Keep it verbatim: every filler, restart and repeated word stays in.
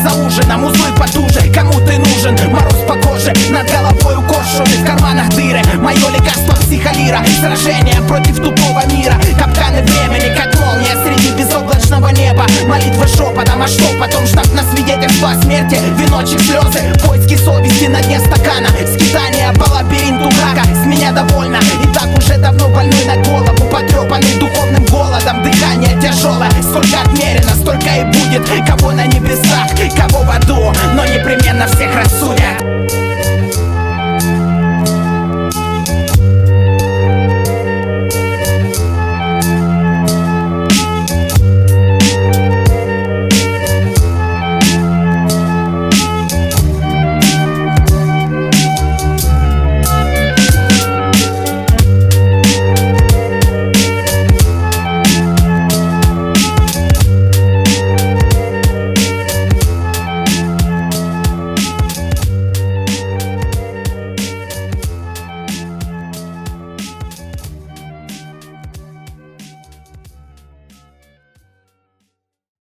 за ужином, узлы потуже. Кому ты нужен? Мороз по коже, над головой у коршуны, в карманах дыры. Мое лекарство психолира, сражение против тупого мира. Капканы времени, как молния среди безоблачного неба. Молитвы шепотом, а что потом? Ждать на свидетельство о смерти, веночек слезы, поиски совести на дне стакана. Скитания по лабиринту мрака, с меня довольно. И так уже давно больной на голову, потрепанный духовным голодом. Дыхание тяжелое, сколько отмерено, столько и будет. Кого на небесах, кого